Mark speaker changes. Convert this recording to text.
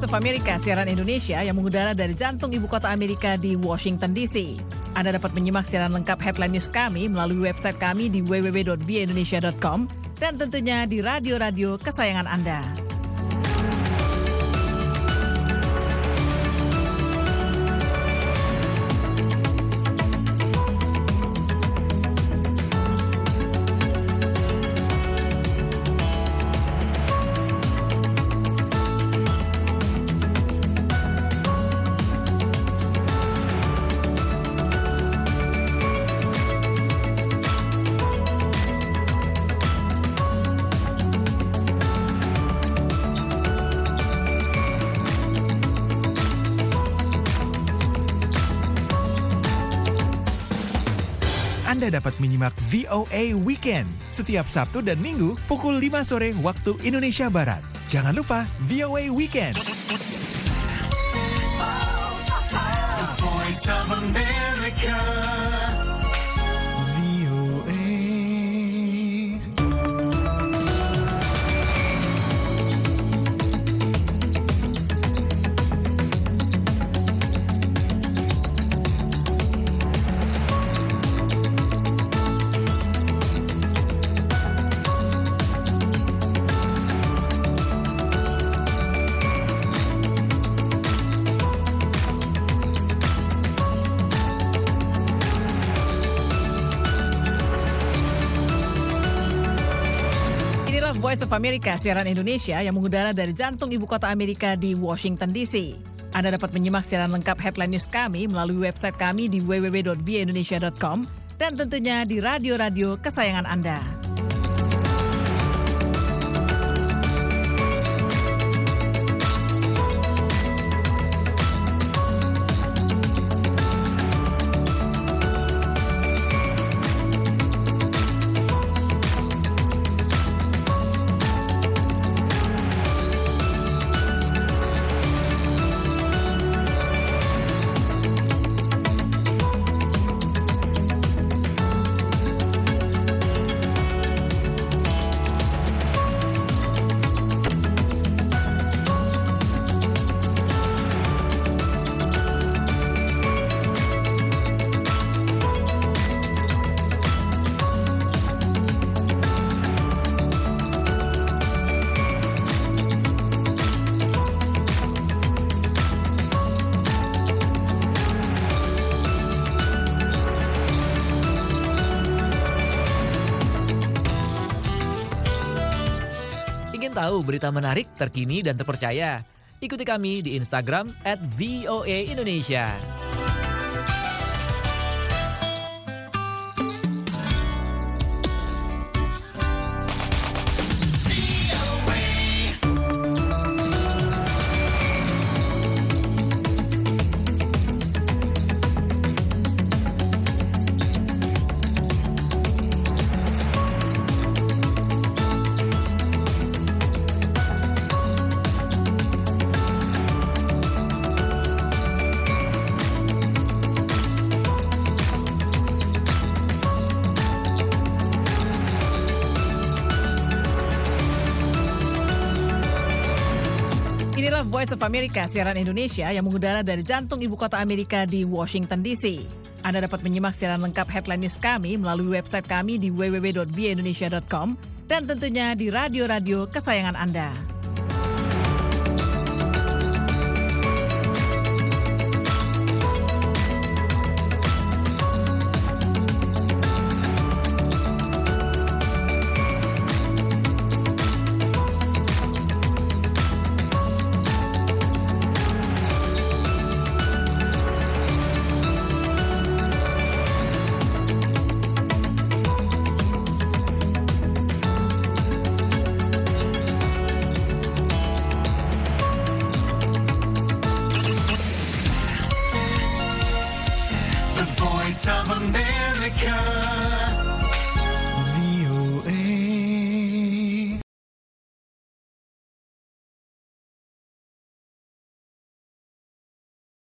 Speaker 1: Voice of America, siaran Indonesia yang mengudara dari jantung ibu kota Amerika di Washington DC. Anda dapat menyimak siaran lengkap headline news kami melalui website kami di www.voaindonesia.com dan tentunya di radio-radio kesayangan Anda.
Speaker 2: Anda dapat menyimak VOA Weekend setiap Sabtu dan Minggu pukul 5 sore waktu Indonesia Barat. Jangan lupa VOA Weekend.
Speaker 3: The Voice of America. VOA.
Speaker 1: Voice of America, siaran Indonesia yang mengudara dari jantung ibu kota Amerika di Washington DC. Anda dapat menyimak siaran lengkap headline news kami melalui website kami di www.voaindonesia.com dan tentunya di radio-radio kesayangan Anda.
Speaker 4: Ingin tahu berita menarik, terkini, dan terpercaya? Ikuti kami di Instagram @VOA_Indonesia.
Speaker 1: Inilah Voice of America, siaran Indonesia yang mengudara dari jantung ibu kota Amerika di Washington DC. Anda dapat menyimak siaran lengkap headline news kami melalui website kami di www.voaindonesia.com dan tentunya di radio-radio kesayangan Anda.
Speaker 3: Voice of America.